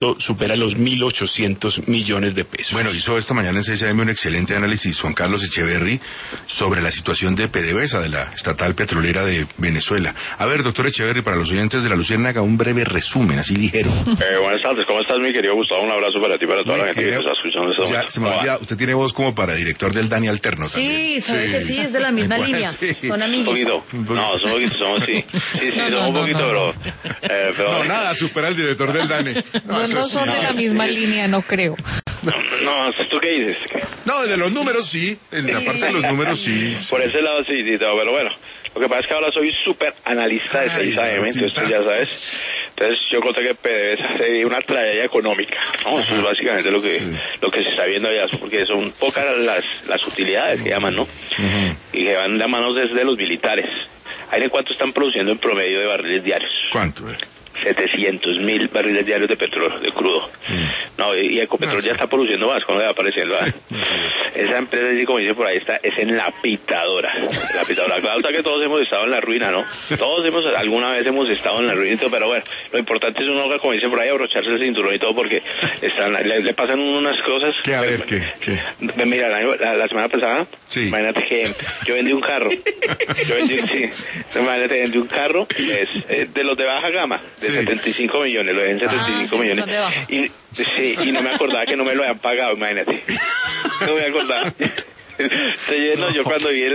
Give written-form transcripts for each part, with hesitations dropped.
supera los 1.800 millones de pesos. Bueno, hizo esta mañana en 6 AM un excelente análisis Juan Carlos Echeverry sobre la situación de PDVSA, de la estatal petrolera de Venezuela. A ver, doctor Echeverry, para los oyentes de La Luciérnaga, un breve resumen, así ligero. Buenas tardes, ¿cómo estás, mi querido Gustavo? Un abrazo para ti y para toda la gente que está escuchando este momento. Ya, se me olvida, usted tiene voz como para director del Dani Alterno también. Sí, sabe que sí, es de la misma línea. Sí. Son amigos. Un poquito. No, somos sí. Sí, somos un poquito, pero... No, nada, supera al director del Dani. No son de la misma línea, no creo. No, ¿tú qué dices? No, de los números sí, en la parte de los números sí. Por ese lado sí, pero bueno, lo que pasa es que ahora soy súper analista de 6 AM, entonces tú ya sabes. Entonces yo conté que PDVSA sería una tragedia económica, ¿no? Eso es básicamente lo que se está viendo allá, porque son pocas las utilidades que llaman, ¿no? Y que van de manos desde los militares. ¿Ahí de cuánto están produciendo en promedio de barriles diarios? ¿Cuánto? 700.000 barriles diarios de petróleo, de crudo. No, y Ecopetrol ya está produciendo más, cuando va apareciendo. Esa empresa, como dice por ahí, es en la pitadora. Claro está que todos hemos estado en la ruina, ¿no? Alguna vez hemos estado en la ruina y todo, pero bueno, lo importante es uno, como dice por ahí, abrocharse el cinturón y todo, porque le pasan unas cosas. ¿Qué? A ver, ¿qué? Mira, la semana pasada, sí. Imagínate que yo vendí un carro. Imagínate, vendí un carro de los de baja gama, de 75 millones, lo dejé en 75 millones. Y no me acordaba que no me lo habían pagado, imagínate. No me acordaba. Yo cuando vi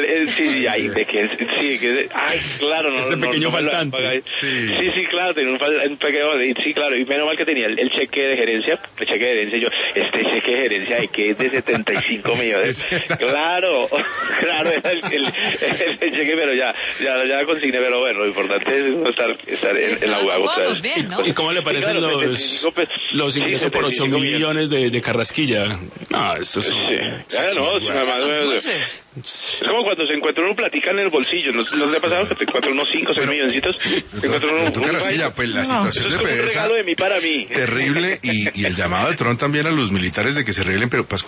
claro, no. Ese pequeño faltante. Sí, claro, tenía un pequeño, sí, claro, y menos mal que tenía el cheque de gerencia, yo, este cheque de gerencia de que es de 75 millones. Claro, era el cheque, pero ya consigné, pero bueno, lo importante es no estar en la jugada. ¿Y cómo le parecen los ingresos por 8 mil millones de Carrasquilla? No, eso es... Es como cuando se encuentra uno platica en el bolsillo, ¿no le ha pasado que te encuentran unos 5 o 6 milloncitos? Pues la situación de PDVSA regalo de mí para mí. Terrible, y el llamado de Trump también a los militares de que se arreglen, pero